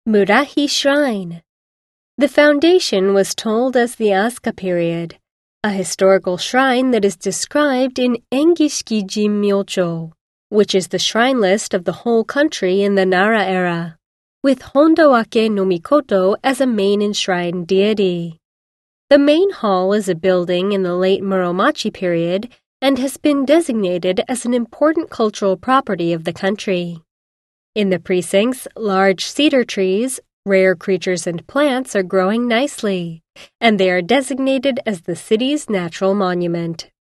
Murahi Shrine. The foundation was told as the Asuka period, a historical shrine that is described in Engishiki Jinmyocho, which is the shrine list of the whole country in the Nara era, with Hondawake no Mikoto as a main enshrined deity. The main hall is a building in the late Muromachi period and has been designated as an important cultural property of the country. In the precincts, large cedar trees, rare creatures and plants are growing nicely, and they are designated as the city's natural monument.